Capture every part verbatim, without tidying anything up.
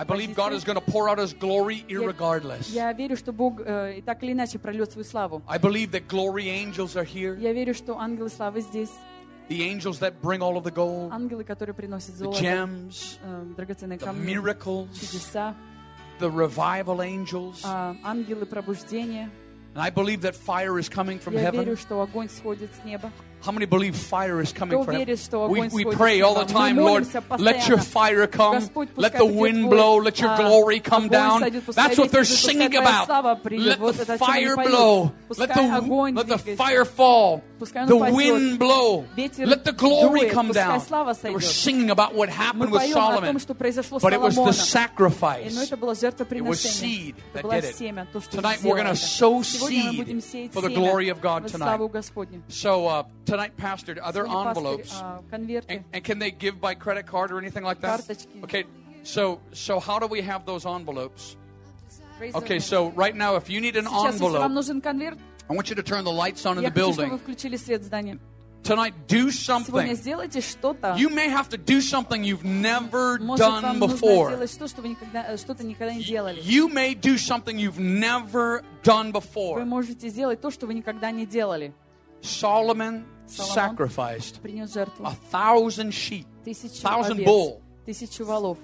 I believe God is going to pour out His glory irregardless. Я верю, что Бог э, так или иначе прольет свою славу. I believe that glory angels are here. Я верю, что ангелы славы здесь. The angels that bring all of the gold, Ангелы, которые приносят the золото, gems, э, драгоценные the камни, miracles, чудеса, the revival angels. э, ангелы пробуждения. And I believe that fire is coming from Я heaven. верю, что огонь сходит с неба. How many believe fire is coming Кто from верит, heaven? что We, огонь we сходит pray с all the неба? time, Мы Lord, молимся let your постоянно. fire come, Господь, let пускай the придет wind твой, blow, let your а, glory come огонь down. сойдет, пускай That's what they're ветер, пускай singing твоя about. слава придет. Let Вот the это, о чем они fire поют. blow, let Пускай the, огонь let the двигается. fire fall, Пускай он the упадет. wind blow, Ветер let the glory дует. come Пускай down. слава We're сойдет. singing about what Мы happened with поем о Solomon, том, что произошло с but it was the Соломоном. sacrifice. Но это было It was жертвоприношение. seed Это that было did it. семя, то, что Tonight we're сделало going to это. sow Сегодня мы seed будем сеять for the glory семя of God во tonight. славу Господню. So uh, tonight, Pastor, are there Сегодня, пастырь, envelopes? а, конверты, And, and can they give by credit card or anything like that? карточки. Okay, so so how do we have those envelopes? Praise Okay, the so Lord. right now, if you need an Сейчас, если вам envelope, нужен конверт, I want you to turn the lights on in я the хочу, чтобы вы building. включили свет в здании. Tonight, do Сегодня something. сделайте что-то. You may have to do something you've never Может, done вам нужно before. сделать что, что вы никогда, что-то никогда не делали. You may do something you've never done Вы before. можете сделать то, что вы никогда не делали. Solomon Соломон sacrificed принес жертву. a thousand sheep, Тысячу thousand овец, bull. тысячу волов.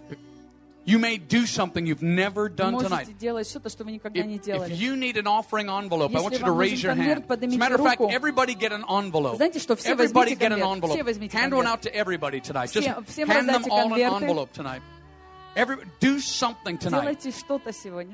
You may do something you've never Вы done tonight. можете делать что-то, что вы никогда не If, if делали. you need an offering envelope, I want Если you to вам raise нужен your hand. конверт, As a поднимите matter of fact, руку. everybody get an envelope. Знаете что, все Everybody возьмите get an конверт. Все envelope. возьмите Hand one конверт. out to everybody tonight. Just Всем- всем hand them раздайте all an конверты. envelope tonight. Every, do something tonight. Делайте что-то сегодня.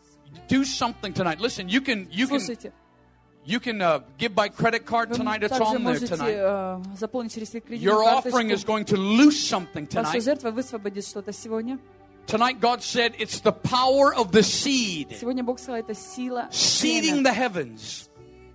Do something tonight. Listen, you can you can Слушайте, you can uh, give by credit card вы tonight. It's также on there можете tonight. э, заполнить через Your кредитную offering is карточку. going to loose something Ваша tonight. жертва высвободит что-то сегодня. Tonight, God said it's the power of the seed, Сегодня Бог сказал, это сила seeding семя. the heavens.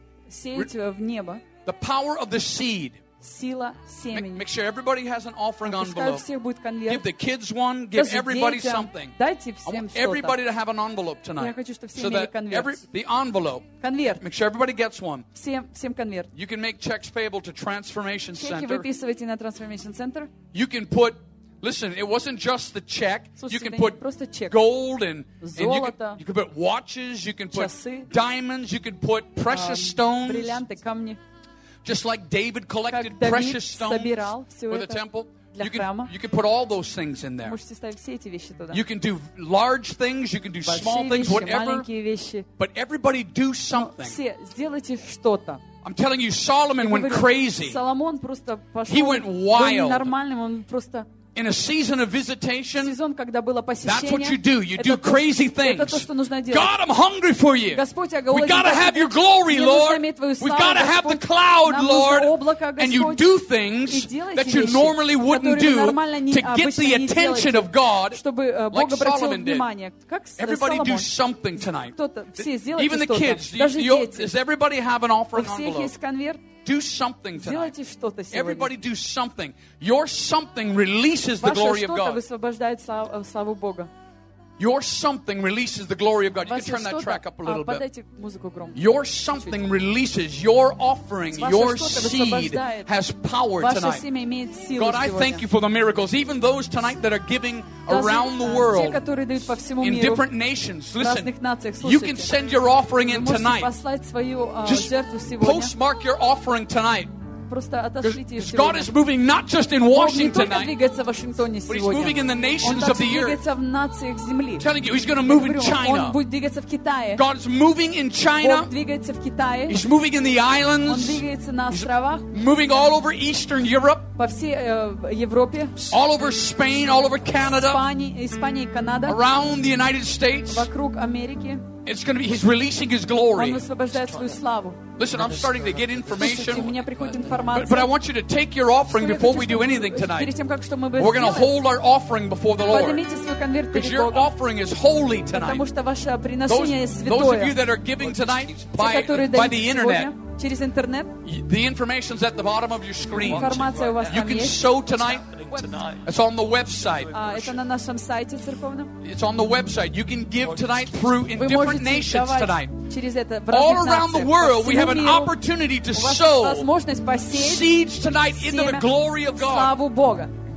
Сеять в небо. The power of the seed. Сила Make, семени. make sure everybody has an offering Пускай у envelope. всех будет Give конверт. the kids one. Give Даже everybody детям. something. Дайте I всем want что-то. everybody to have an envelope tonight. Я хочу, чтобы все So имели that конверт. every the envelope. Конверт. Make sure everybody gets one. Всем, всем конверт. You can make checks payable to Transformation Чеки Center. выписывайте на Transformation Center. You can put. Listen, it wasn't just the check. You Слушайте, can это не put просто чек. gold and, and you, Золото. can, you can put watches. You can put Часы. diamonds. You can put precious stones. Бриллианты, камни. Just like David collected Как Давид precious stones собирал всё for the это temple. для You can, храма. you can put all those things in there. Можете ставить все эти вещи туда. You can do large things. You can do small Большие things, вещи, whatever. маленькие вещи. But everybody do Но something. все, сделайте что-то. I'm telling you, Solomon Я went говорю, crazy. Соломон просто пошел, He went был wild. ненормальным, он просто... In a season of visitation, Сезон, когда было that's what you посещение, do. You do это то, crazy это то, things. что нужно делать. God, I'm hungry for you. Господь, я We голоден got to по have тебе. your glory, Мне нужно Lord. иметь Твою We've славу, got to have the Господь. cloud, Нам Lord. нужно облако, And you Господь. do И things делайте that you вещи, normally wouldn't которые вы do нормально не- to get обычно the не attention делаете, of God, чтобы э, like Бог обратил Solomon did. внимание. Как с- Everybody do Соломон. something tonight. Кто-то, все сделайте Even the что-то. kids. Даже You- you- дети. Does everybody have an У offering всех envelope? есть конверт. Do something tonight. Сделайте что-то сегодня. Everybody do something. Your something releases the Ваше glory of что-то God. высвобождает славу, э, славу Бога. Your something releases the glory of God. You can Ваше turn that track что-то... up a А, little bit. подайте музыку громко. Your something releases, your offering, Ваше your что-то seed высвобождает. has power Ваше tonight. семя имеет силу God, I сегодня. thank you for the miracles. Even those tonight that are giving Даже, around the э, те, world которые дают по всему in миру, different nations. в Listen, разных нациях. you can Слушайте, send your offering вы in можете tonight. послать свою э, Just жертву сегодня. postmark your offering tonight. Просто отошлите ее Because God сегодня. is moving not just in Бог не Washington только tonight, двигается в Вашингтоне but He's moving in сегодня. the Он nations of также the earth. двигается в нациях земли. I'm telling you, He's going to Я move in говорю, China. Он будет двигаться в Китае. God is moving in Бог China. двигается в Китае. He's moving in the Он islands. двигается на островах, Moving all over Eastern Europe, по всей э, Европе, all over Spain, all over Canada, Испании, Испания и Канада, around the United States. вокруг Америки. It's going to be, He's releasing His Он glory. высвобождает свою славу. Listen, I'm starting to get Слушайте, у information, меня приходит but, информация. but I want you to take your offering Я before хочу, we do чтобы anything перед tonight. тем, как что мы бы We're going to сделали, hold our offering before the Lord, поднимите свой конверт because перед your Богом, offering is holy потому tonight. что ваше Those, приношение those of святое. you that are giving tonight Те, by, которые by the даете internet, сегодня через интернет, the information's at the bottom of your screen. информация у вас You там can есть. sow tonight. It's on the website. А, это на нашем сайте церковном. It's on the website. You can give tonight through in Вы different можете nations давать tonight. через это в All разных around the нациях, world, по we всему have an миру. opportunity to У вас есть sow возможность посеять seeds tonight into the семя glory of в God. славу Бога.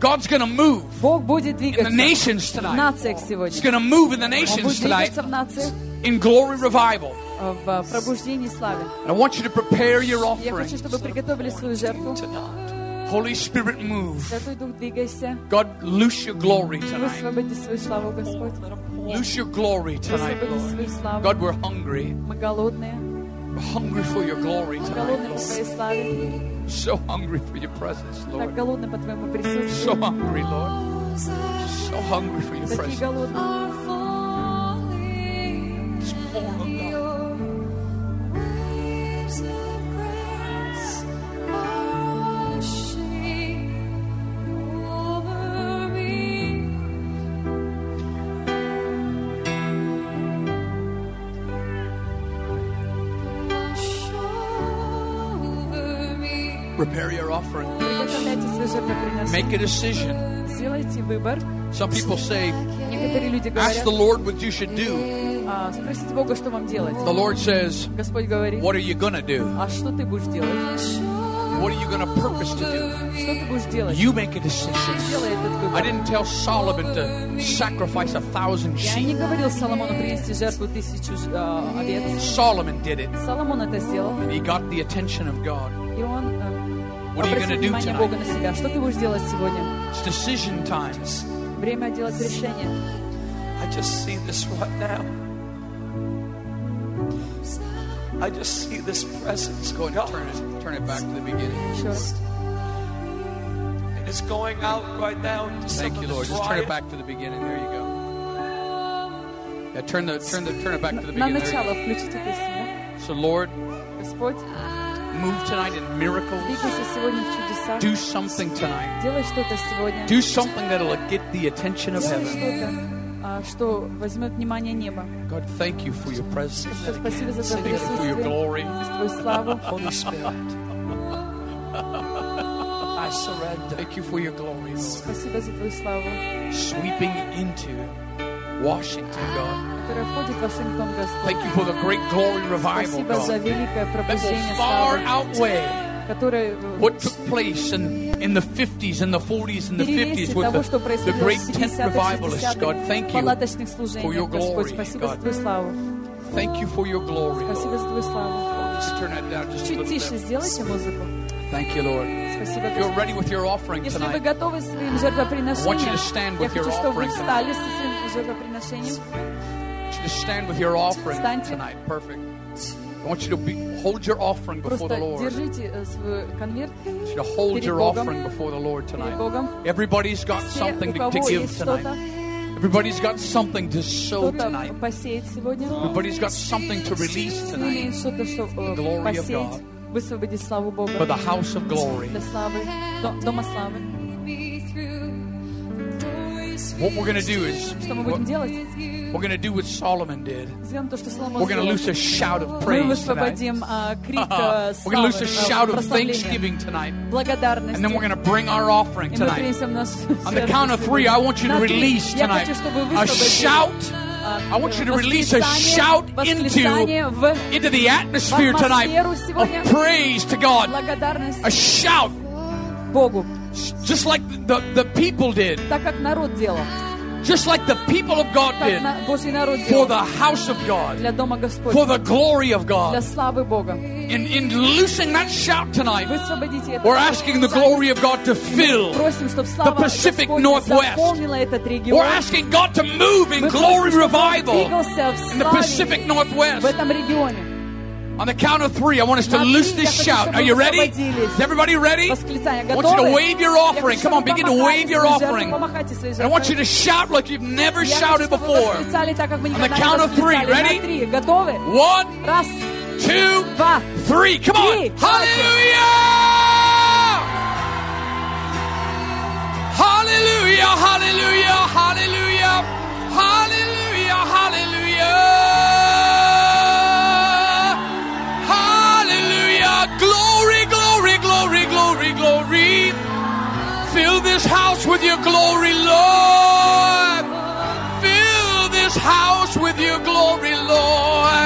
God's going to move Бог будет in the двигаться nations в tonight. нациях He's сегодня. going to move in the Он nations будет tonight двигаться в нациях in glory revival. в э, пробуждении и славе. And I want you to prepare your Я offering. хочу, чтобы приготовили свою жертву. Holy Spirit, move. Святой Дух, двигайся. God, loose your glory tonight. Высвободи свою славу, Господь. Loose your glory tonight, Высвободи Lord. свою славу. God, we're hungry. Мы голодные. We're hungry for your glory Мы tonight, голодны по Lord. Твоей славе. So hungry for your presence, Так Lord. голодны по Твоему So присутствию. hungry, Lord. So hungry for your Такие presence. голодные. Just pour, oh God. Prepare your offering. Приготовляйте свое жертвоприношение. Make a decision. Сделайте выбор. Some people say, Некоторые люди ask говорят, the Lord what you should do. а, спросите Бога, что вам делать. The Lord says, Господь говорит, what are you going to do? а что ты будешь делать? What are you going to purpose to do? Что ты будешь делать? You make a decision. Делай этот I выбор. didn't tell Solomon to sacrifice a thousand Я не sheep. говорил Соломону принести жертву тысячу э, овец. Solomon did it, Соломон это сделал, and he got the attention of God. и он э, What are you обратил going to do внимание Бога tonight? на себя. Что ты будешь делать сегодня? It's decision time. Время делать решение. I just see this right now. I just see this presence Go going ahead and out. turn it, turn it back to the beginning. Еще раз. And it's going out right now into some Thank of you, the Lord. Just turn it dry- back to the beginning. There you go. Yeah, turn the turn the turn it back to the На beginning. There you начало включите песню. go. So, Lord, Да? Господь, move tonight in miracles. двигайся сегодня в чудесах. Do something tonight. Делай что-то сегодня. Do something that'll get the attention of Делай heaven. что-то, а, что возьмет внимание неба. God, thank you for your presence. Господь, спасибо за Твое Thank you for your присутствие, glory. за Твою славу. Holy Spirit, I surrender. Thank you for your glory, Lord. Спасибо за Твою славу, Sweeping into Washington, God. которая входит в Вашингтон, Господь. Thank you for the great glory revival, Спасибо за God, великое that пробуждение will far славы, outweigh которое what took place in, in the fifties and the forties and the fifties перевесит with того, the, что the происходило great в tent пятидесятых, revivalists. God, шестидесятых thank you палаточных for служениях, your Господь. glory, Спасибо за God. Твою славу. Thank you for your glory, Спасибо за Lord. Твою славу. Just turn that down just a Чуть little тише bit. сделайте музыку. Thank you, Lord. Спасибо, If you're Господь. ready with your offering Если вы tonight, готовы с своим I want you жертвоприношением, to stand я with your хочу, чтобы вы offering встали со своим жертвоприношением. I want you to stand with your offering Встаньте. tonight. Perfect. I want you to be, hold your offering before the Просто Lord. держите э, свой конверт I want you to hold перед your Богом. offering before the Lord перед tonight. Богом. Everybody's got Все, something у to, to кого give есть tonight. что-то, Everybody's got something to sow кто-то tonight. посеет сегодня. Everybody's got something to release Кто tonight имеет что-то, что э, glory of посеять, God. высвободить славу Бога for the house of glory. для славы, до- дома славы. What we're going to do is, Что мы we're будем делать? going to do what Solomon did. Сделаем то, что Соломон We're going to сделал. loose a shout of Мы praise tonight. высвободим а, крик э, We're going to славы, loose a э, shout of прославления, thanksgiving tonight. благодарности. And then we're going to bring our offering И мы tonight. принесем наш On the count of three, I want you to На три. release Я tonight хочу, чтобы вы a высвободили, shout. а, I want you to release a восклицание- shout into, восклицание в into the atmosphere tonight атмосферу сегодня. of praise to God. благодарность A shout, Богу, just like the, the people did. так как народ делал, Just like the people of God как did на- Божий народ for делал the house of God, для дома for Господня, the glory of для God. славы Бога. In, in loosing that shout tonight, Высвободите это. we're asking the glory of God to fill. Просим, чтобы слава Pacific Господня Northwest. заполнила этот We're регион. asking God to move in Мы glory просим, чтобы Он revival двигался в in the славе Pacific в Northwest. этом регионе. On the count of three, I want us to На три loose я this хочу, shout. чтобы Are you вы ready? освободились. Is everybody ready? Восклицание. I want you to Готовы? wave your Я offering. хочу, Come on, чтобы вы begin to помахали wave your своей жертвой, offering. помахайте своей And I want you жертвой. to shout like you've never Я shouted хочу, чтобы вы before. восклицали так, как вы On the никогда count не of three, восклицали. ready? На три. Готовы? One, Раз, two, два. three. Come on. Три. Hallelujah! Hallelujah, hallelujah, hallelujah, hallelujah, hallelujah. Hallelujah. Glory, glory, glory, glory, glory. Fill this house with your glory, Lord. Fill this house with your glory, Lord.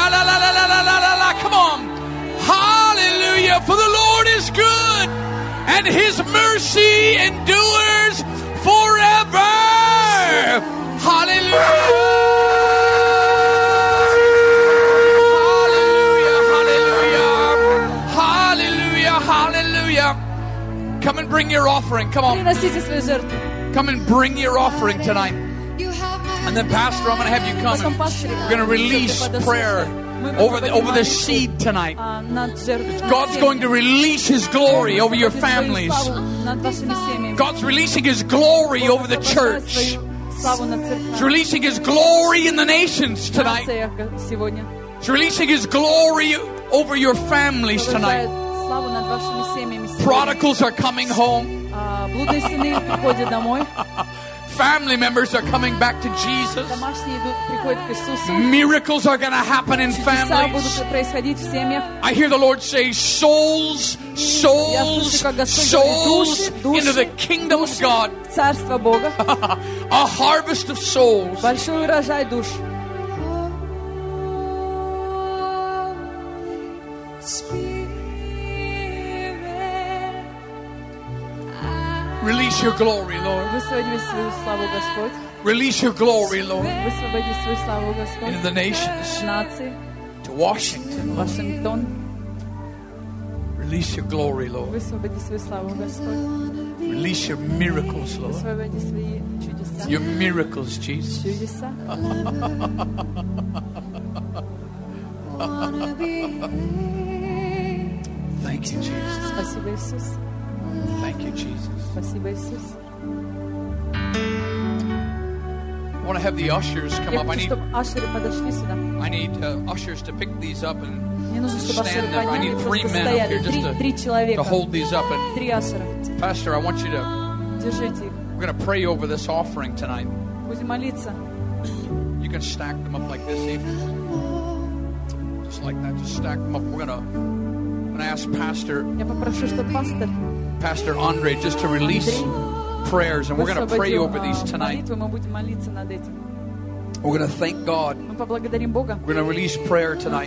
Sha-la-la-la-la-la-la-la. Come on. Hallelujah. For the Lord is good and His mercy endures forever. Hallelujah. Hallelujah. Hallelujah. Hallelujah. Come and bring your offering. Come on. Приносите свою жертву. Come and bring your offering tonight. And then, Pastor, I'm going to have you come. And we're going to release prayer over the, over the seed tonight. God's going to release His glory over your families. God's releasing His glory over the church. He's releasing His glory in the nations tonight. He's releasing His glory over your families tonight. Prodigals are coming home. Family members are coming back to Jesus. Miracles are going to happen in families. I hear the Lord say, souls, souls, souls into the kingdom of God. A harvest of souls. Release your glory, Lord. Release your glory, Lord. In the nations. To Washington. Release your glory, Lord. Release your miracles, Lord. Your miracles, Jesus. Thank you, Jesus. Thank you, Jesus. I want to have the ushers come up. I need, I need uh, ushers to pick these up and stand them. I need three men up here just to, to hold these up. And Pastor, I want you to, we're going to pray over this offering tonight. You can stack them up like this even. Just like that. Just stack them up. We're going to, I'm going to ask Pastor, Pastor Andre just to release prayers, and we're going to pray over these tonight. We're going to thank God. We're going to release prayer tonight.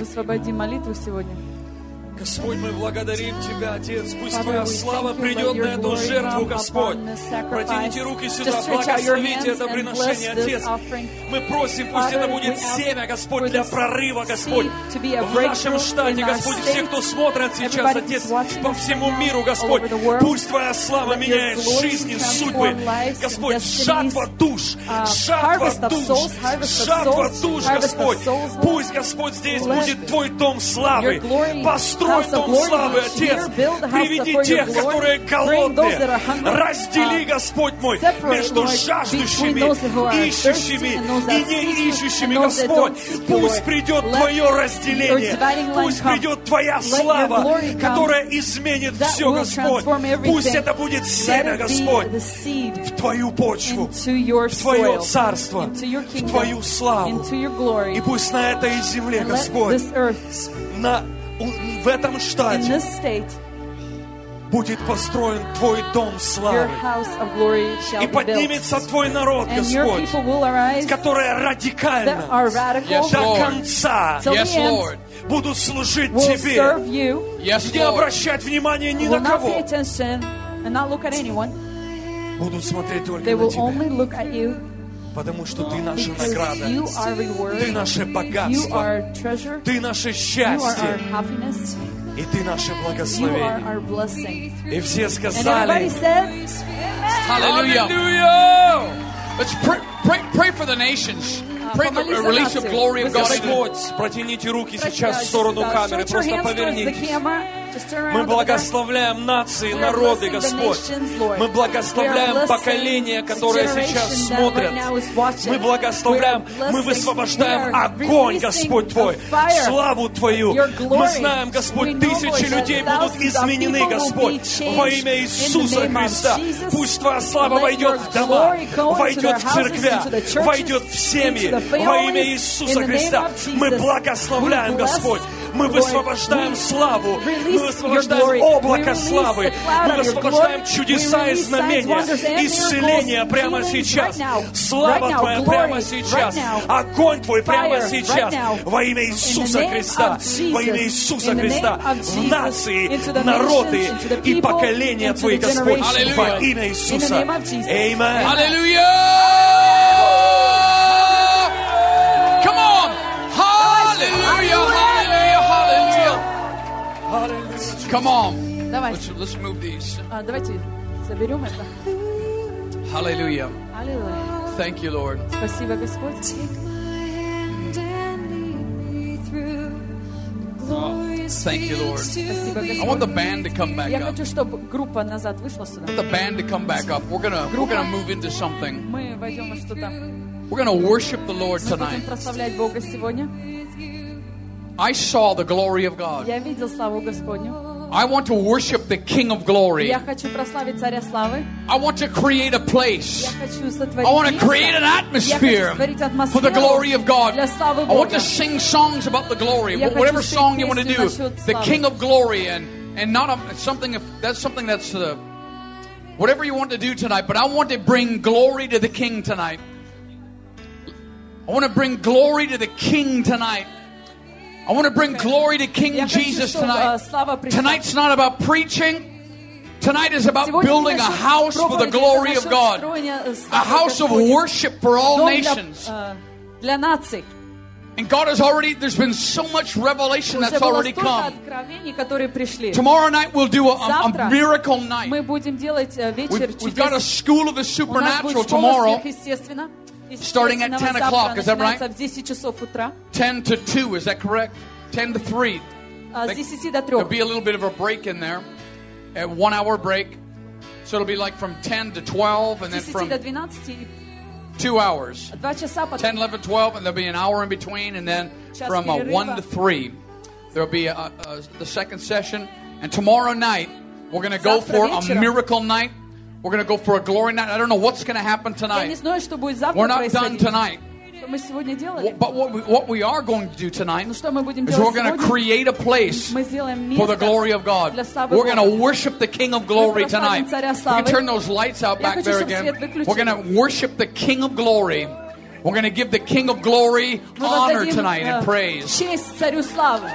Господь, мы благодарим Тебя, Отец. Пусть Твоя слава придет на эту жертву, Господь. Протяните руки сюда, благословите это приношение, Отец. Мы просим, пусть это будет семя, Господь, для прорыва, Господь. В нашем штате, Господь, все, кто смотрят сейчас, Отец, по всему миру, Господь. Пусть Твоя слава меняет жизни, судьбы. Господь, жатва душ, жатва душ, жатва душ, Господь. Пусть, Господь, здесь будет Твой дом славы. Построй Дом славы, Отец. Приведи тех, которые голодные. Раздели, Господь мой, между жаждущими, ищущими и не ищущими, Господь. Пусть придет Твое разделение. Пусть придет Твоя слава, которая изменит все, Господь. Пусть это будет семя, Господь, в Твою почву, в Твое царство, в Твою славу. И пусть на этой земле, Господь, на в этом штате будет построен Твой дом славы. И поднимется Твой народ, Господь, который радикально до конца будут служить Тебе, не обращать внимания ни на кого. Будут смотреть только на Тебя. Потому что Ты наша награда, Ты наше богатство, Ты наше счастье, и Ты наше благословение. И все сказали: Hallelujah! Let's pray, pray, pray for the nations. Pray the release of glory of God. Господь, протяните руки сейчас в сторону камеры, просто повернитесь. Мы благословляем нации, народы, Господь. Мы благословляем поколения, которые сейчас смотрят. Мы благословляем, мы высвобождаем огонь, Господь Твой, славу Твою. Мы знаем, Господь, тысячи людей будут изменены, Господь, во имя Иисуса Христа. Пусть Твоя слава войдет в дома, войдет в церквя, войдет в семьи, во имя Иисуса Христа. Мы благословляем, Господь. Мы высвобождаем славу. Мы высвобождаем облако славы. Мы высвобождаем чудеса и знамения. Исцеление прямо сейчас. Слава Твоя прямо сейчас. Огонь Твой прямо сейчас. Во имя Иисуса Христа. Во имя Иисуса Христа. В нации, народы и поколения Твои, Господь. Во имя Иисуса. Аминь. Hallelujah! Come on! Hallelujah! Hallelujah! Hallelujah! Come on! Let's, let's move these. Давайте заберем это. Hallelujah! Аллилуйя! Thank you, Lord. Спасибо, Господь. Thank you, Lord. Спасибо, I want the band to come back Я up. хочу, чтобы группа назад вышла сюда. I want the band to come back up. We're gonna we're gonna move into something. Мы войдем во что-то. We're gonna worship the Lord Мы будем tonight. прославлять Бога сегодня. I saw the glory of God. Я видел славу Господню. I want to worship the King of Glory. Я хочу прославить Царя Славы. I want to create a place. Я хочу сотворить I want to место. create an Я atmosphere хочу створить for the glory of God. для славы I want Бога. to sing songs about the glory. Я Whatever хочу song спеть you want to песни do, насчет the славы. King of Glory, and and not a, something. If that's something that's the whatever you want to do tonight. But I want to bring glory to the King tonight. I want to bring glory to the King tonight. I want to bring glory to King Я хочу, Jesus чтобы, tonight. uh, слава пришла. Tonight's not about preaching. Tonight is about Сегодня building не a насчет house for the проповеди, glory это of насчет God. строения, э, A славы house of Господней. worship for all Дом для, nations. э, для наций. And God has already, there's been so much revelation Уже that's было already столько come. откровений, которые пришли. Tomorrow night we'll do a, a, Завтра a miracle night. мы будем делать э, вечер We've, we've got a чудес. school of the У нас supernatural будет школа tomorrow, сверхъестественно. starting at ten Естественного o'clock. завтра Is that right? начинается в десять часов утра. ten to two, is that correct? ten to three. А, С десяти до There'll трех. be a little bit of a break in there, a one hour break. So it'll be like from ten to twelve, and С then десяти from до двенадцати. two hours. Два часа потом. ten, eleven, twelve, and there'll be an hour in between, and then Час from uh, перерыва. one to three, there'll be a, a, the second session. And tomorrow night, we're going to go Завтра for a вечером. miracle night. We're going to go for a glory night. I don't know what's going to happen Я не tonight. знаю, что будет завтра We're not done происходить. tonight. Что мы сегодня делали? But what we, what we are going to do tonight Ну что мы будем is we're делать going to сегодня? create a place Мы сделаем for the место glory of God. для славы We're going Бога. to worship the King of Glory Мы tonight. прославим Царя We can славы. turn those lights out Я back хочу, there чтобы again. свет выключили. We're going to worship the King of Glory. We're going to give the King of Glory Мы honor воздадим, tonight э, and praise. честь Царю славы.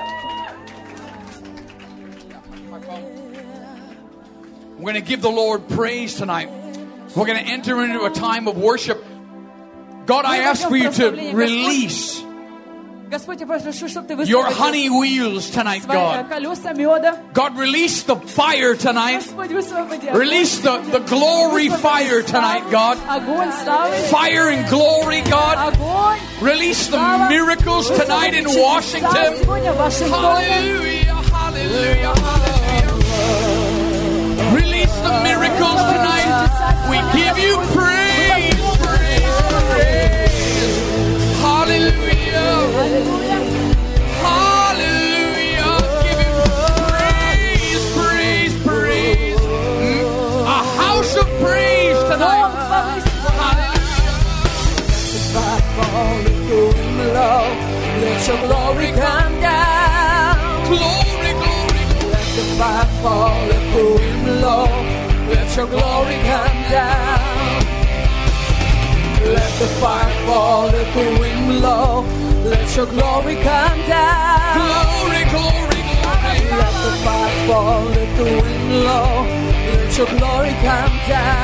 We're going to give the Lord praise tonight. We're going to enter into a time of worship. God, I ask for you to release Господь, я прошу, чтобы ты your высвободил honey wheels tonight, свои God. колеса меда. God, release the fire tonight. Господь, высвободи огонь. Release the, the glory Высвободи fire славу, tonight, God. Огонь славы. Fire and glory, God. Огонь. Release the Слава. miracles tonight in Высвободи чудеса Washington. сегодня в Вашингтоне. Hallelujah, hallelujah, hallelujah. Release the miracles tonight. We give you praise, praise, praise. Hallelujah, hallelujah. Give you praise, praise, praise. Mm. A house of praise tonight. Let your glory come down. Glory, glory, Let the fire fall, let the wind blow. Let your glory come down. Let the fire fall, let the wind blow. Let your glory come down. glory, glory, glory. Let the fire fall, let the wind blow. Let your glory come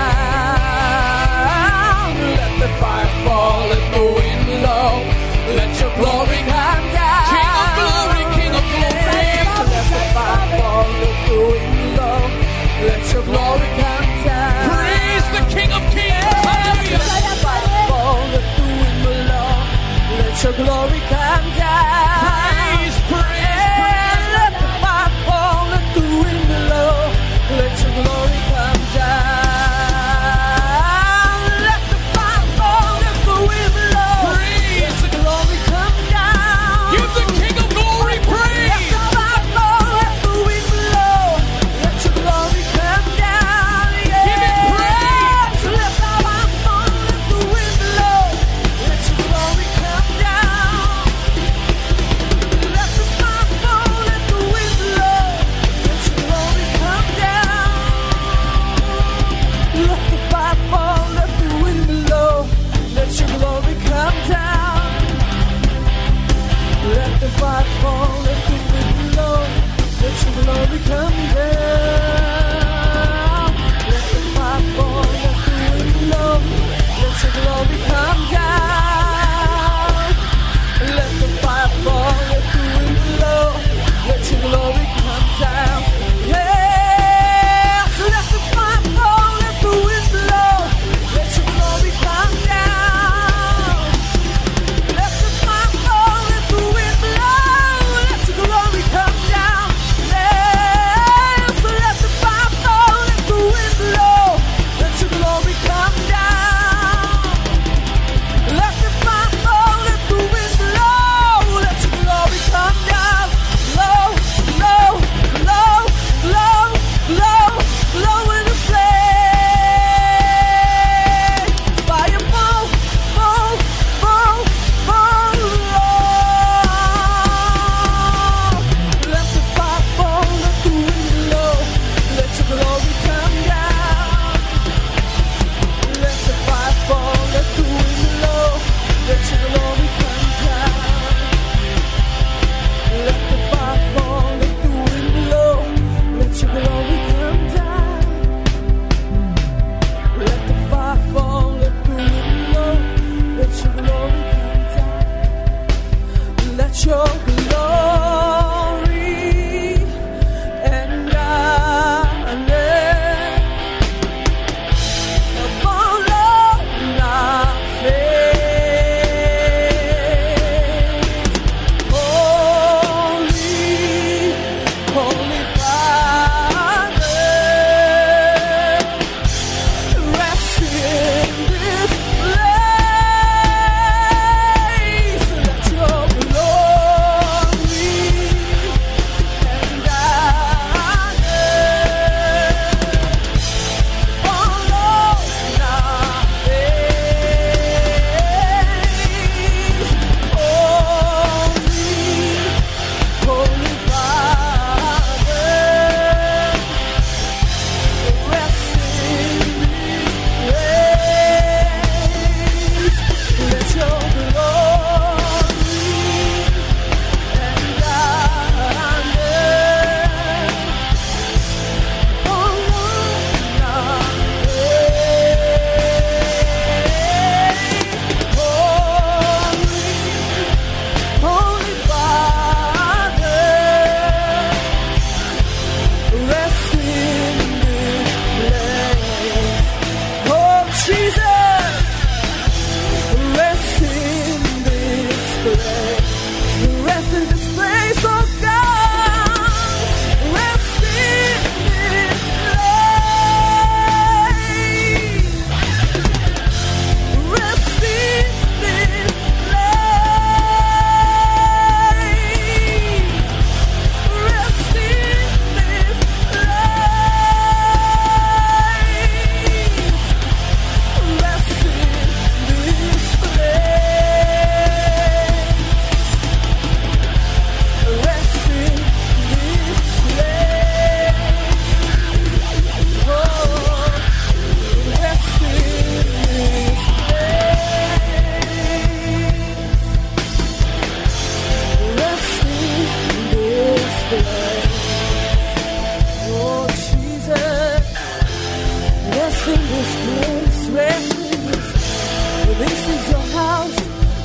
down. Let the fire fall, let the wind blow. Let your glory come down. King of glory, King of glory. Let the fire fall, let the wind blow. Let your glory come down. Praise the King of Kings. Hallelujah. Let the fire fall, let the wind blow. Let your glory come down. Praise, praise, And let the fire fall, let the wind blow. Let your glory come down. Let the fire fall, let the wind blow. praise. Let your glory come down. Give the King of glory Let praise. the fire fall, let the wind blow. Let your glory come down. Yeah. Give him praise. Let the fire fall, let the wind blow. Let your glory come down.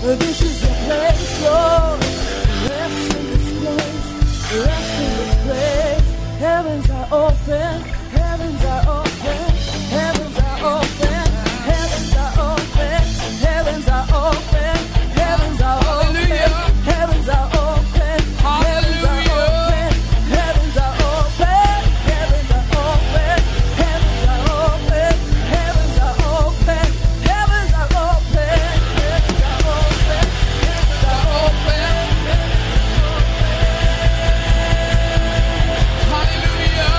This is your place, Lord. Rest in this place. Rest in this place. Heavens are open. Heavens are open. Heavens are open. Heavens are open. Heavens are open. Heavens are open. Heavens are open. Heavens are open. Heavens are open. Heavens are open. Heavens are open. Heavens are open. Heavens are open. Heavens are open. Heavens are open. Hallelujah.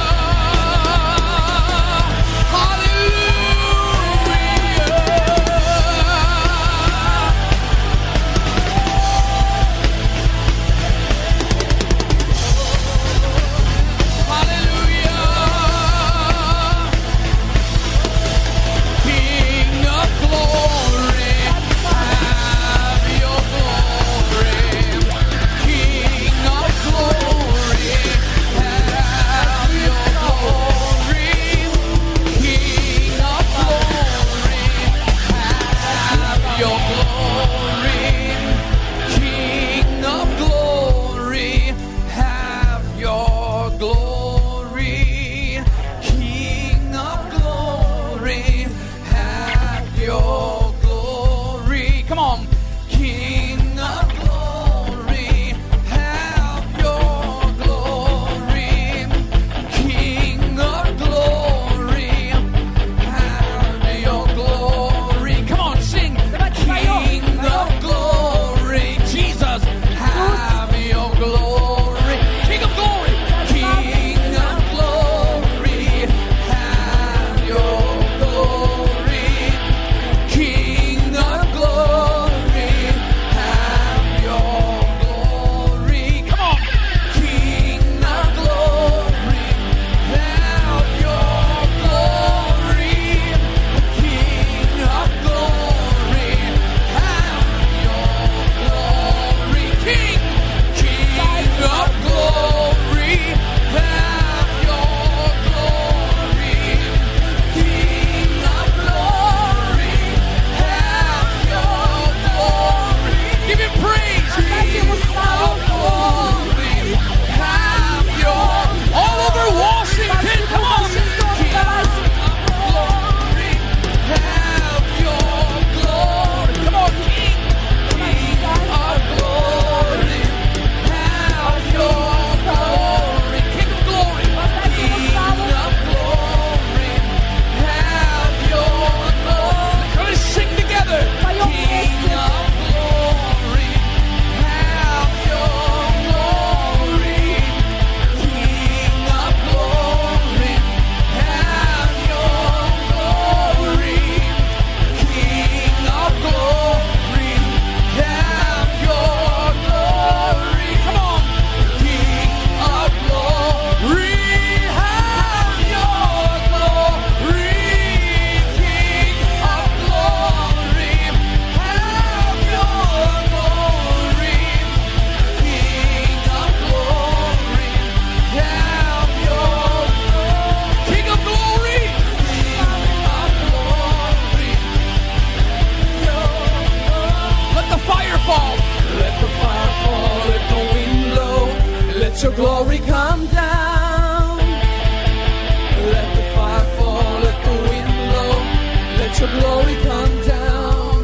your glory come down. Let the fire fall, let the wind blow. Let your glory come down.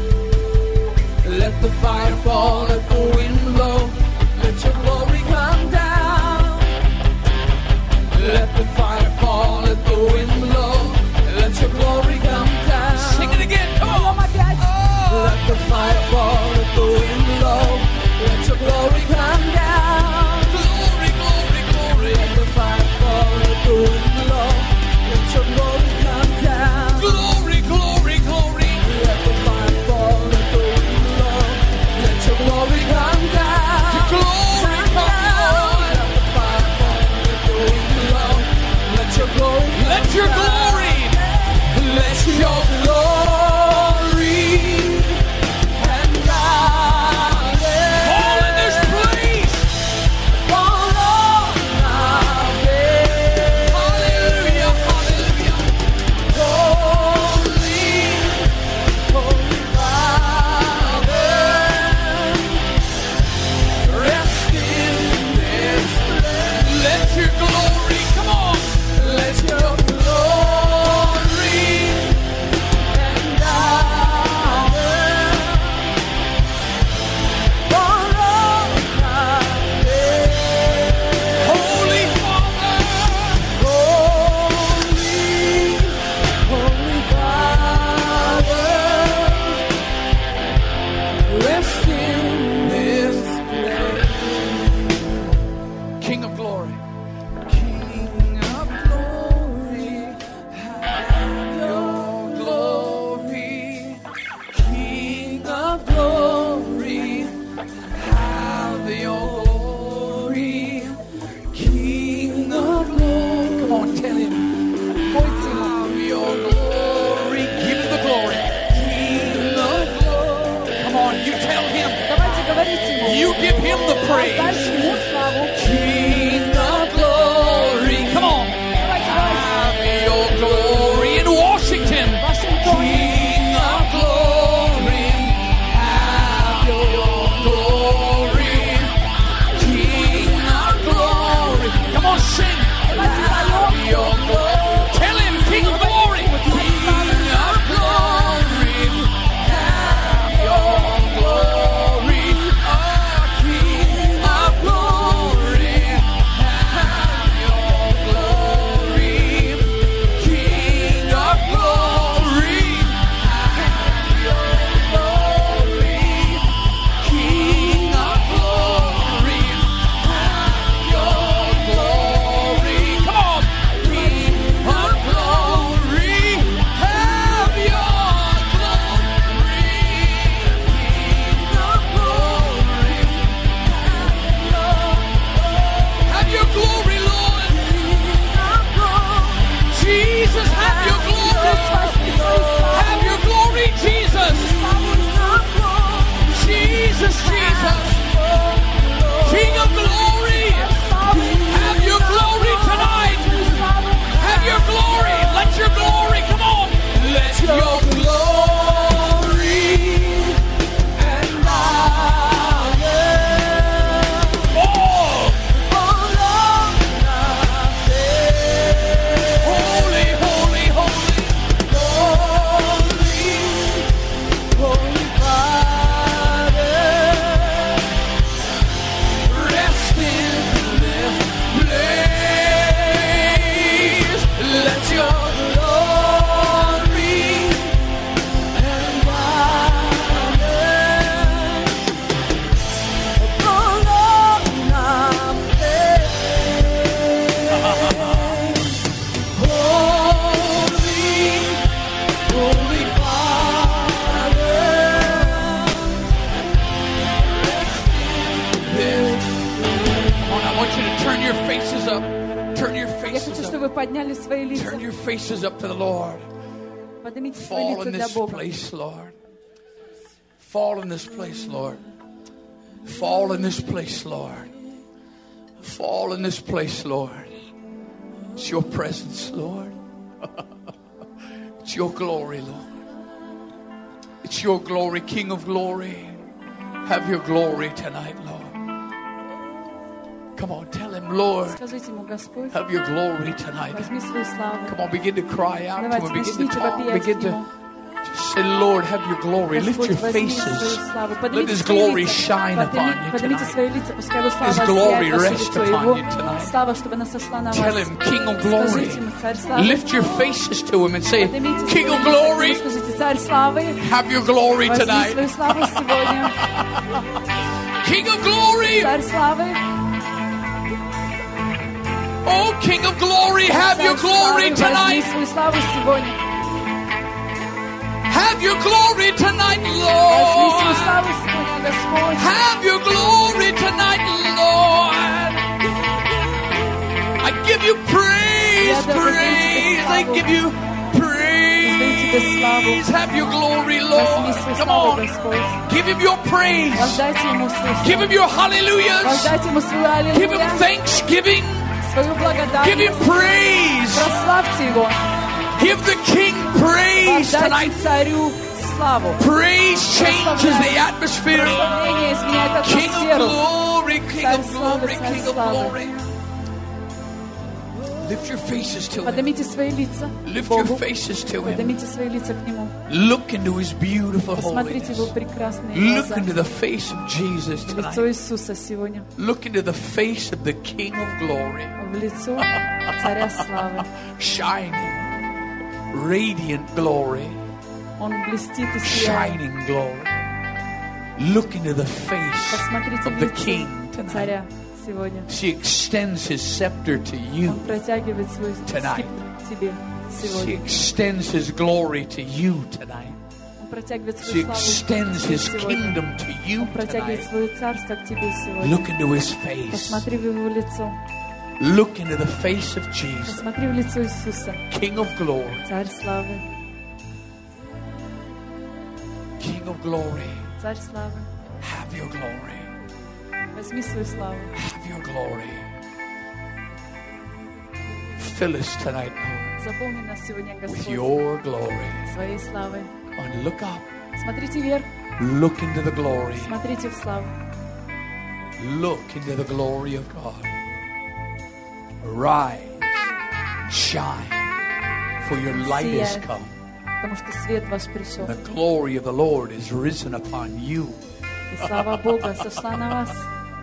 Let the fire fall, let the wind blow. Let your glory come down. Let the fire fall, let the wind blow. Let your glory come down. Sing it again, come on. Oh. Let the fire fall, let the wind blow. Let your glory come down. Glory, glory, glory. Let the fire fall, let the wind blow. Let your glory come down. Glory, glory, glory. Let the fire fall, let the wind blow. Let your glory come down. You tell him. Давайте говорить ему. You give him the praise. Воздайте ему славу. King of glory. Come on. Давайте, давайте. Have your glory in Washington. Вашингтон. King of glory. Have your glory. King of glory. Come on, sing. Давайте поем. Have your glory. Tell him, King of glory. King of glory. Have your glory. Oh, King of glory. Have your glory. King of glory. Have your glory. King of glory. Have your glory. Come on. King of glory. Have your glory. Have your glory, Lord. Jesus, have your glory. Have your glory, Jesus. Jesus, Jesus. King of glory. Have your glory tonight. Have your glory. Let your glory, come on. Let your glory and honor fall. Holy, holy, holy. Rest in this place. Let your glory and Holy, holy Father, this. Come on, I want you to turn your faces up. Turn your Я хочу, faces чтобы up. вы подняли свои лица. Turn your faces up to the Lord. Поднимите свои Fall лица in для this Бога. place, Lord. Fall in this place, Lord. Fall in this place, Lord. Fall in this place, Lord. It's your presence, Lord. It's your glory, Lord. It's your glory, King of glory. Have your glory tonight, Lord. Come on, tell him, Lord, Скажите ему, Господь, have your glory tonight. возьми свою славу. Come on, begin to cry out to Давайте him. Begin to начните talk. вопиять Begin к to Нему. just say, Lord, have your glory. Lift Господь, your возьми свою faces. славу. Let Поднимите His свои glory лица. shine upon Подними- you Поднимите tonight. свои лица, пускай Его слава His glory сияет ваше rest лицо. upon Его you tonight. слава, чтобы она сошла на Tell вас. him, King of glory. Скажите ему, Царь славы. Lift your faces to him and say, Поднимите King свои of лица к glory, Нему. Скажите, Царь славы, have your glory возьми tonight. свою славу сегодня. King of glory, Царь славы, oh King of glory, have your Царь glory славы, возьми tonight. свою славу сегодня. Have your glory tonight, Возьми свою Lord. славу сегодня, Господь. Have your glory tonight, Lord. I give you praise, praise. I give you praise. Have your glory, Возьми Lord. свою Come славу, on. Господь. Give him your praise. Воздайте Ему свою Give славу. him your hallelujahs. Воздайте Ему свою Give him аллилуйя, thanksgiving. свою Give him благодарность. praise. Прославьте Его. Give the King praise Воздайте tonight. Царю славу. Praise changes the atmosphere. Прославление изменяет King of атмосферу. glory, King Царь of славы, glory, Царь King of славы. glory. Lift your faces to him. Поднимите свои лица к Lift your Богу. faces to him. Поднимите свои лица к Нему. Look into his beautiful Посмотрите Его holiness. прекрасные Look глаза. into the face of Jesus В лицо tonight. Иисуса сегодня. Look into the face of the King of glory. В лицо Царя славы. Shining, radiant glory. Он блестит и сияет. Shining glory. Look into the face Посмотрите of в the лицо King tonight. Царя сегодня. She extends his scepter to you. Он протягивает свой Tonight. скипетр тебе She сегодня. extends his glory to you tonight. Он протягивает She свою славу extends тебе his сегодня. kingdom to you Он протягивает tonight. свое царство к тебе сегодня. Look into his face. Посмотри в Его лицо. Look into the face of Jesus, Посмотри в лицо Иисуса. King of glory, Царь славы. King of glory. Царь славы, have your glory. возьми свою славу. Have your glory. Fill us tonight, Lord, Заполни нас сегодня, with Господь, your glory. своей славой. And look up. Смотрите вверх, Look into the glory. смотрите в славу. Look into the glory of God. Rise, shine, for your light is Сияй, come. потому что свет ваш пришел. The glory of the Lord is risen upon you. И слава Бога сошла на вас.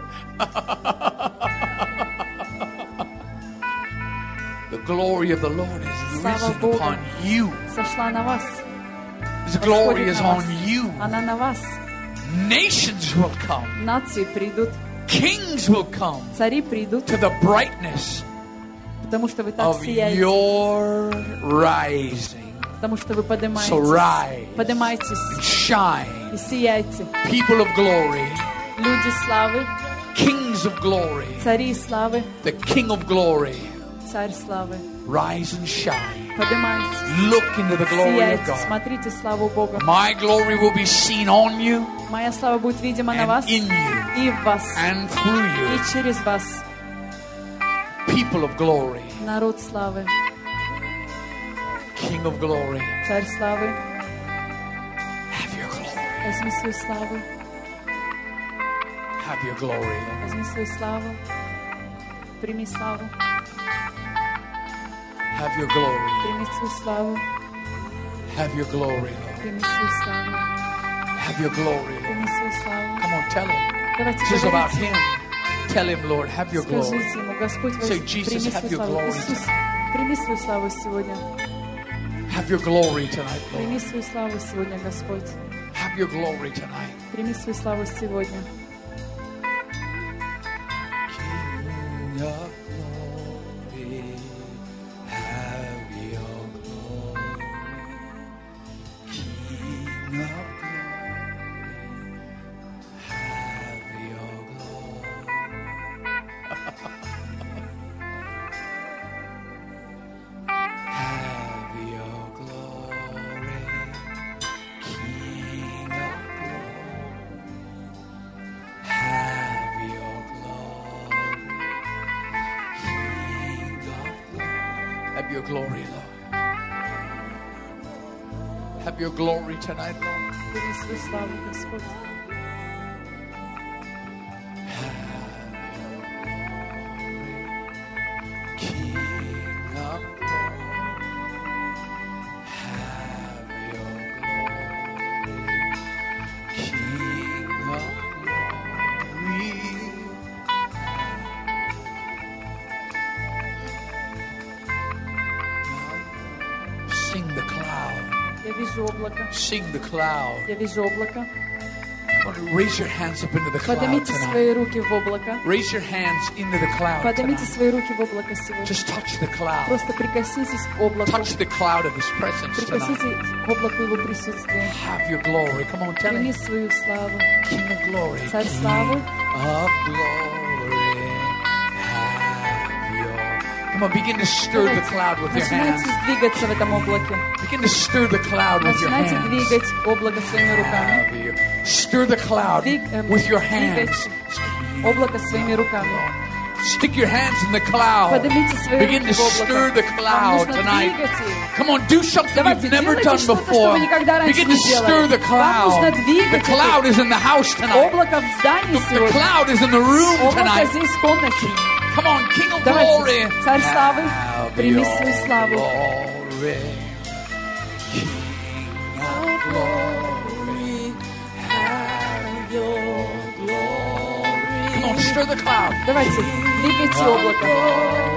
The glory of the Lord is Слава risen Богу. upon you. Сошла на вас. His glory Восходит is на вас. on you. Она на вас. Nations will come. Нации придут, Kings will come цари придут, to the brightness потому что вы так of сияете, your rising. потому что вы So поднимаетесь, rise, поднимаетесь shine, и сияете. people of glory, Люди славы, kings of glory, цари славы, the King of glory, царь славы. rise and shine. Поднимайтесь, Look into the glory of сияйте, God. смотрите славу Бога. My glory will be seen on you Моя слава будет видима на and вас in you и в вас, and through и you. через вас. People of glory, Народ славы, King of glory, царь славы, have your glory. возьми свою славу, Have your glory, Lord. возьми свою славу, прими славу, Have your glory. прими свою славу, Have your glory, Lord. прими свою славу, Have your glory, Lord. прими свою славу. Come on, tell him. Давайте This is about говорите. him. Tell him, Lord, have your glory. Скажите ему, Господь, Say, возьми, Jesus, прими have свою your славу. glory Иисус, прими свою славу сегодня. Have your glory tonight, Прими Lord. свою славу сегодня, Господь. Have your glory tonight. Прими свою славу сегодня. King of glory, have your glory. King of glory, have your glory. Have your glory, King of glory. Have your glory, King of glory. Have your glory, Lord. Have your glory tonight, Lord. Прими свою славу, Господь. King of glory. Have your glory, King of glory. Sing the cloud. Я вижу облако. Sing the cloud. Я вижу облако. Come on, raise your hands up into the cloud Поднимите tonight. свои руки в облако. Raise your hands into the cloud Поднимите tonight. свои руки в облако сегодня. Just touch the cloud. Просто прикоснитесь к облаку. Touch the cloud of His presence tonight. Прикоснитесь к облаку Его присутствия. Have your glory. Come on, tell Прими Him. свою славу. King of glory. Царь King славы. of glory. Have your. Come on, begin to stir the cloud with your hands. Начинайте двигаться в этом облаке. Begin to stir the cloud with your Начинайте hands. двигать облако своими руками. Have your. Stir the cloud Двиг- эм, with your hands. Двигать облако своими руками. Stick your hands in the cloud. Поднимите свои Begin руки to в stir облако. the Вам cloud нужно tonight. двигать их. Come on, do something Давайте, you've never делайте done что-то, что before. вы никогда раньше Begin не to stir делали. the Вам нужно cloud. двигать The cloud is in the house tonight. облако в здании The сегодня. cloud is in the room Облако tonight. здесь в комнате. Come on, King of Давайте, glory. Царь славы, Have прими your свою славу. glory. King of glory. Have your glory. Come on, stir the cloud. Давайте, двигайте облако.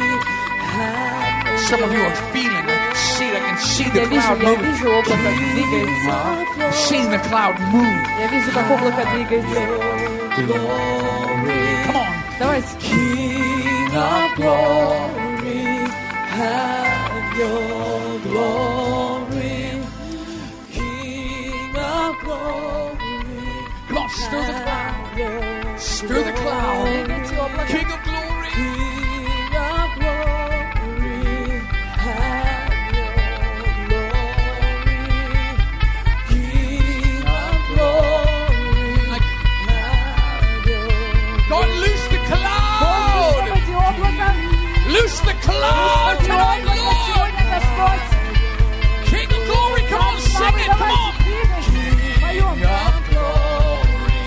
Some of you are feeling, I can see it, I can see Я the вижу, cloud я moving. вижу облако двигается. I'm seeing the cloud move. Я вижу, как облако двигается. Come on. Давайте. King of glory, have your glory. King of glory. Come on, stir the cloud. Stir the cloud. Двигайте облако. King of glory. King of glory, have your glory. King of glory. cloud tonight, Lord. King of glory, come on, sing it, come on. King of glory,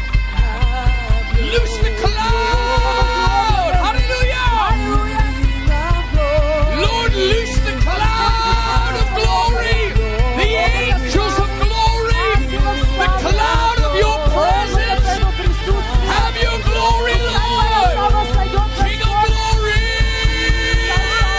loose the cloud. Hallelujah. Lord, loose the cloud of glory. The angels of glory. The cloud of your presence. Have your glory, Lord. King of glory.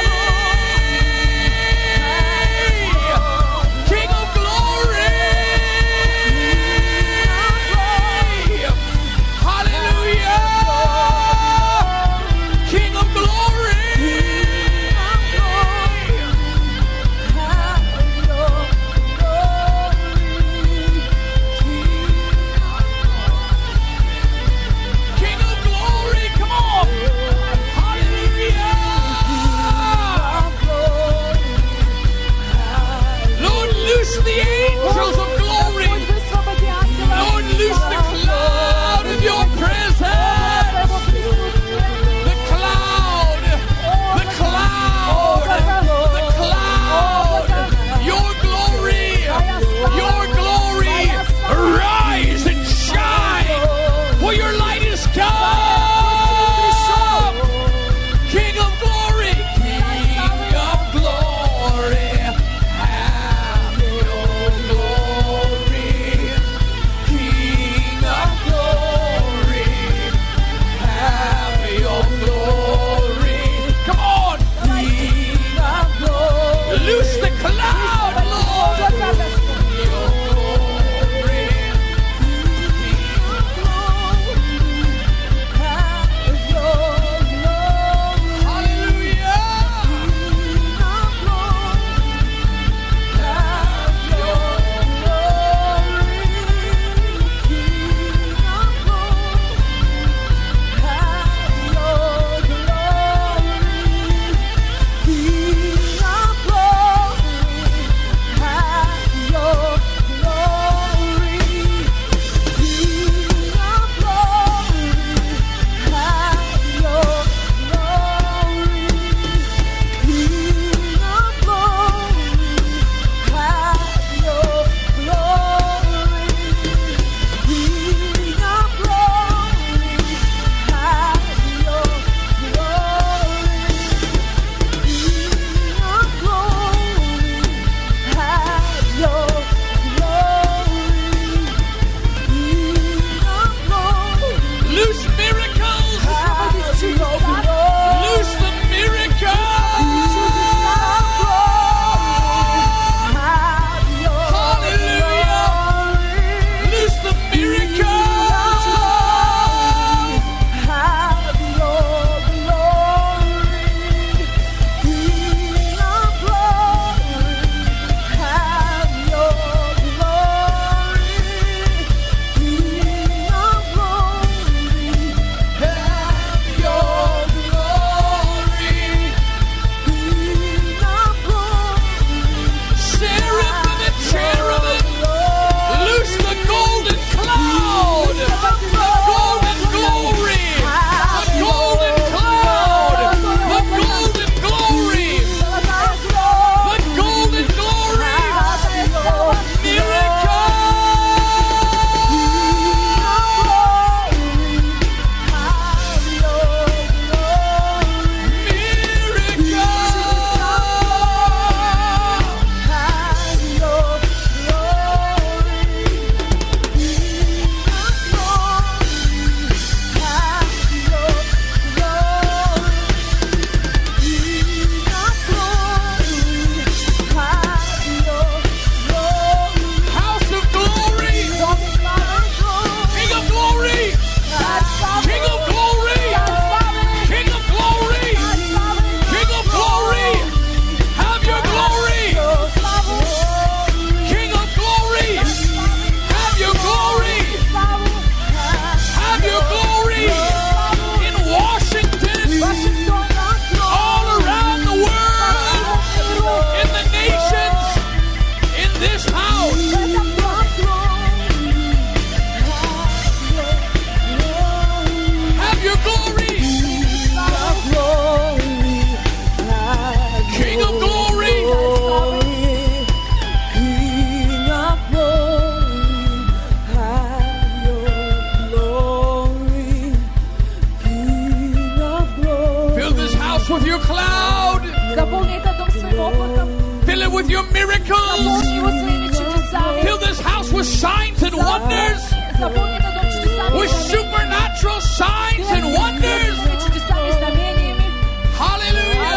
it with your miracles. Заполни его своими чудесами. Fill this house with signs and wonders. Заполни этот дом чудесами. With supernatural signs and wonders. Чудесами и знамениями. Hallelujah.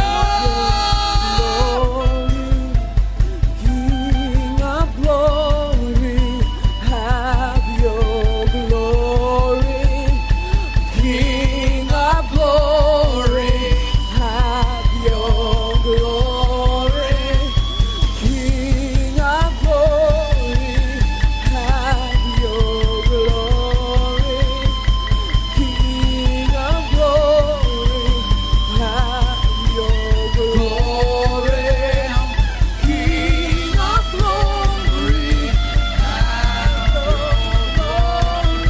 King of glory, have your glory. King of glory, have your glory. King of glory, have your glory. King of glory, have your glory. King of glory, have your glory.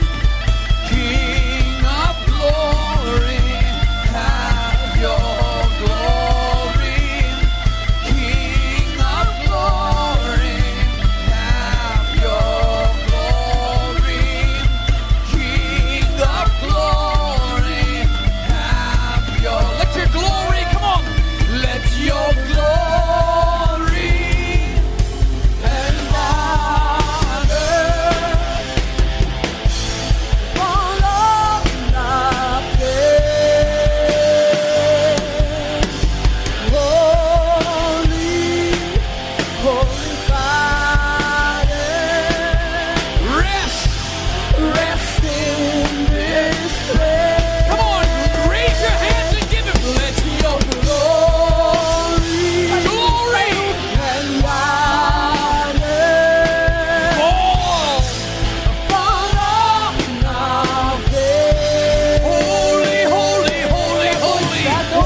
King of glory, have your glory. King of glory, have your glory. King of glory, have your. Let your glory, come on. Let your glory and honor Fall on our faith. Holy, holy Father, rest. rest in this place. Come on, raise your hands and give him. Let your Glory glory and honor fall. fall on our faith. Holy, holy, holy, holy.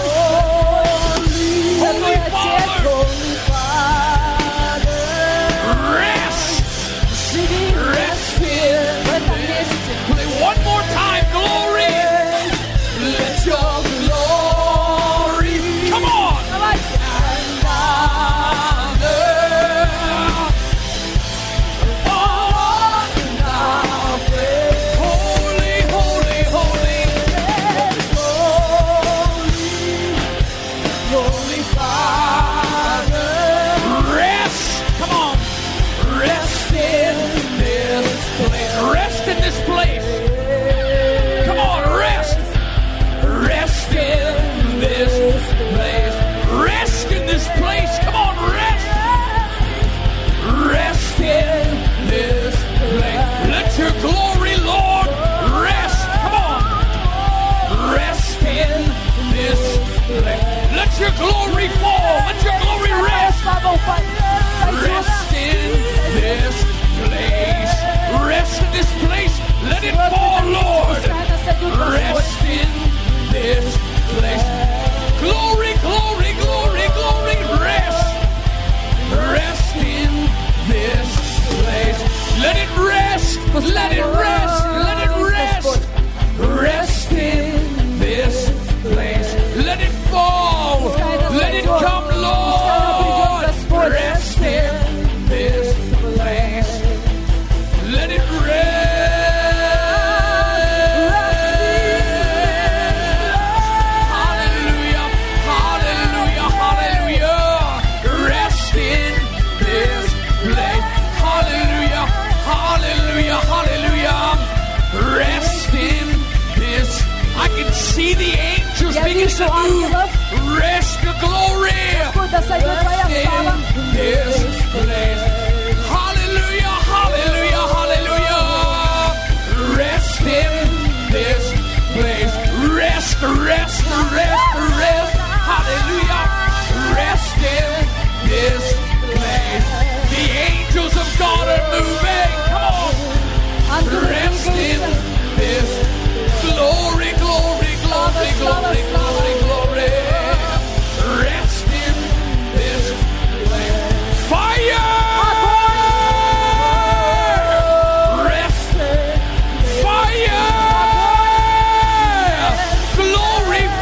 Holy Father, Holy Father, rest. живи Rest в этом месте. Play one more time, glory. Let your glory, come on, Давайте. and honor fall on our faith. Holy, holy, holy, Holy Father, rest. Come on, rest in this place. Rest in this place. Come on, rest. Rest in this place. Rest in this place. Come on, rest. Rest in this place. Let your glory, Lord, rest. Come on. Rest in this place. Let your glory fall. Let your glory rest. Rest in this place. Rest in this place. Let it fall, Lord. Rest in this place. Glory, glory, glory, glory. Rest. Rest in this place. Let it rest. Let it rest. Let it rest. Rest in this place. Let it fall. Let it come, Lord. Rest in this place. Let it rest. Hallelujah. Hallelujah. Hallelujah. Rest in this place. Hallelujah. Hallelujah. Hallelujah. Rest in this. I can see the angels Я beginning вижу to move. ангелов. Rest the glory. Господь, сойдет твоя слава. In this place. Hallelujah, hallelujah, hallelujah. Rest in this place. Rest, rest, rest, rest. Hallelujah. Rest in this place. The angels of God are moving. Come on. Ангелы Rest in двигаются. this. Glory, glory, glory, glory, glory, glory. Rest in this place. Fire! Rest. Fire! Glory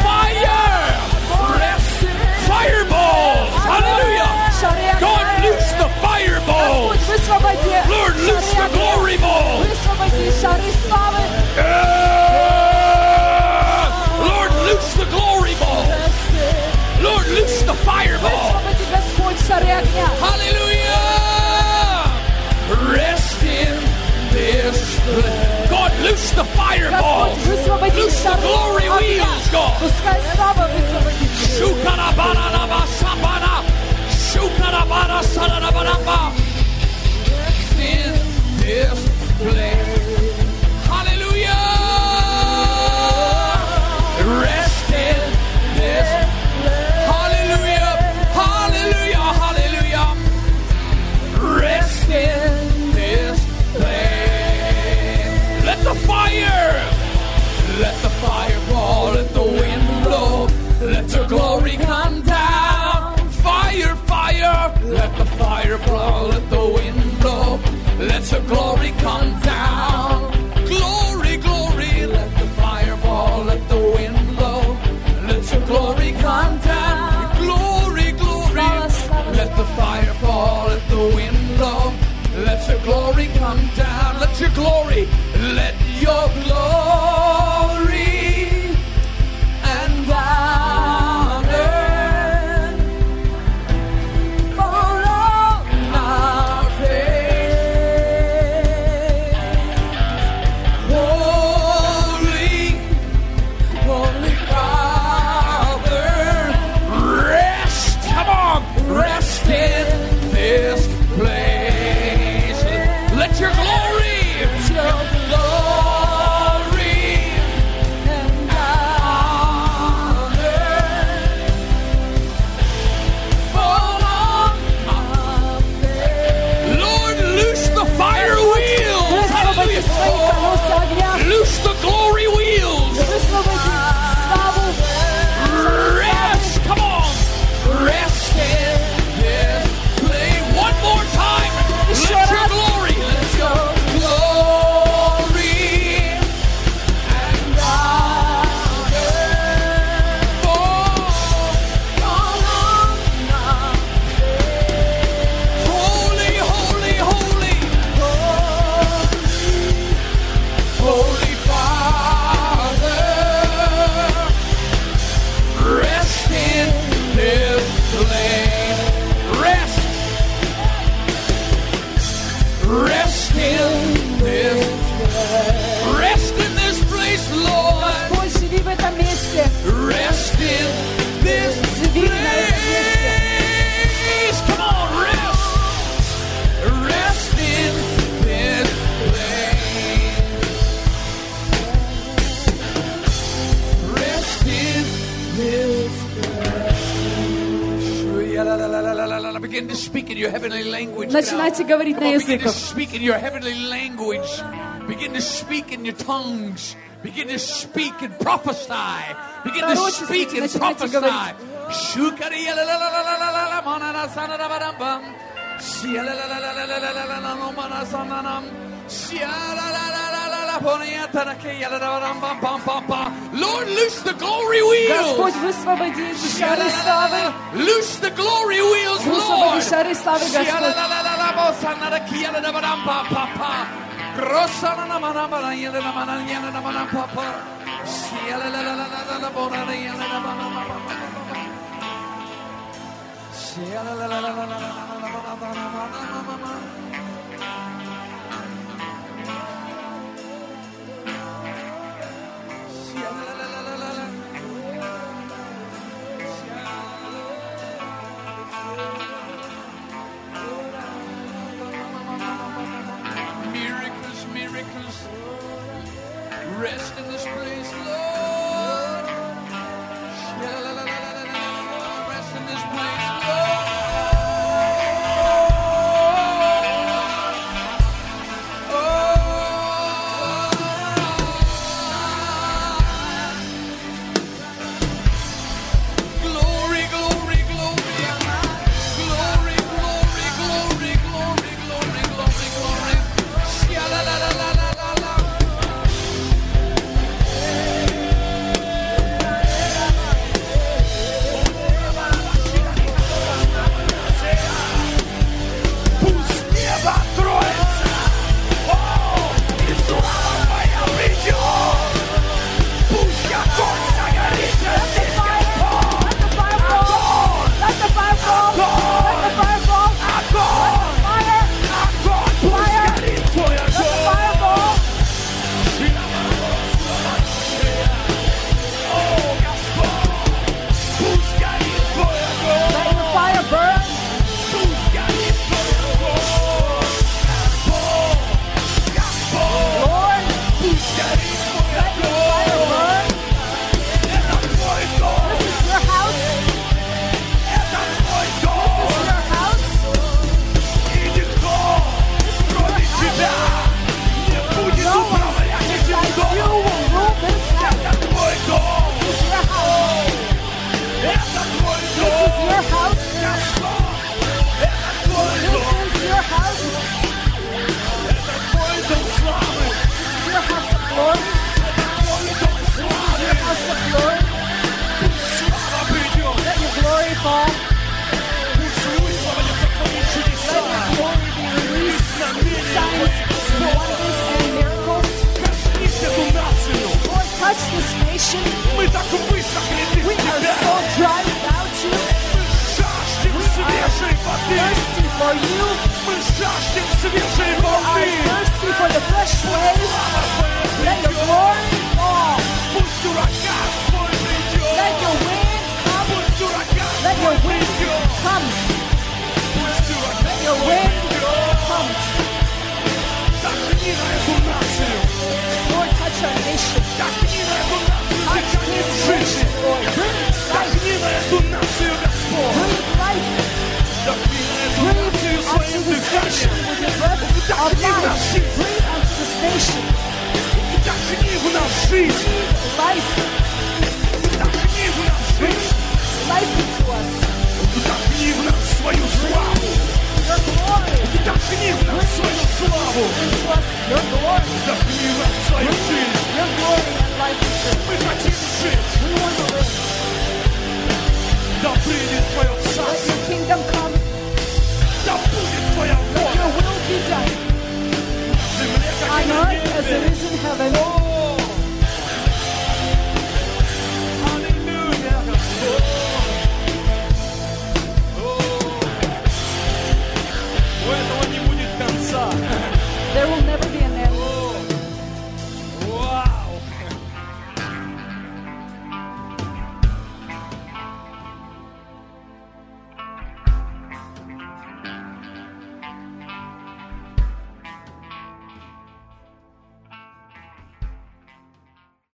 the fireball. Господь, высвободи Loose the шары glory огня. wheels, God. Пускай слава высвободит. Shukarabarababa sabana. Shukarabara sararabaramba. In this place. Hallelujah. Rest in this. Hallelujah. Hallelujah. Hallelujah. Rest in this place. Let the fire. Let the fire fall. Let the wind blow. Let your glory come down. Fire, fire. Let the fire blow. Let the wind blow. Let your glory come down. Glory, glory. Let the fire fall. Let the wind blow. Let your glory come down. Glory, glory. Let the fire fall. Let the wind blow. Let your glory come down. Let your glory. Let your glory and honor fall on our face. Holy, Holy Father, rest, come on, rest in this place. Let your glory, your glory and honor fall on our face. Lord, loose the fire wheels. Высвободи свои колеса огня. Loose the glory wheels. Высвободи славу. Rest, come on. Rest in this place. One more time. Let Еще your раз. glory. Let your glory and honor fall on our face. Holy, holy, holy. Holy Father, rest in this place. Rest. Rest in this place. Rest in this place, Lord. Господь, живи в этом месте. Rest in this Живи на этом месте. place. Come on, rest. Rest in this place. Rest in this place. Begin to speak in your heavenly language. Начинайте говорить Come на on, begin to языках. speak in your heavenly language. Begin to speak in your tongues. Begin to speak and prophesy. Begin to speak and Начинайте prophesy. говорить. Lord, loose the glory wheels. Господь, высвободи эти шары славы. Loose the glory wheels, Высвободи Lord. шары славы, Господь. Miracles, miracles. Rest in this place, Lord. Rest in this place, Lord. Glory, glory, glory. Glory, glory, glory, glory, glory, glory, glory. place. Let your glory fall. Пусть ураган твой придет. Let your wind come. Пусть ураган Let твой your wind придет. come. Пусть ураган Your твой wind придет. come. Дохни на эту нацию. Lord, touch our nation. Дохни на эту нацию Touch дыхание this жизни. nation, Lord. Breathe life. Дохни на эту нацию, Господь. Breathe life. Дохни на эту нацию Breathe своим onto this nation дыханием. with your breath of life. Breathe onto this nation. Вдохни в нас жизнь. Life. Вдохни в нас жизнь. Life into us. Вдохни в нас свою славу. Your glory. Вдохни в нас свою славу. Into us. Your glory. Вдохни в нас